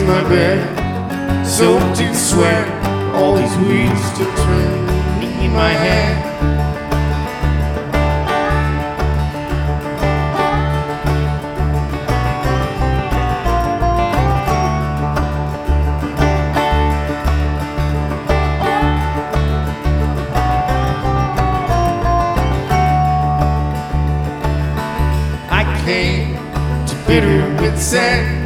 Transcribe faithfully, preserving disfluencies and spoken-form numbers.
in my bed, soaked in sweat, all these wheels to turn in my head. I came to bitter wit's end,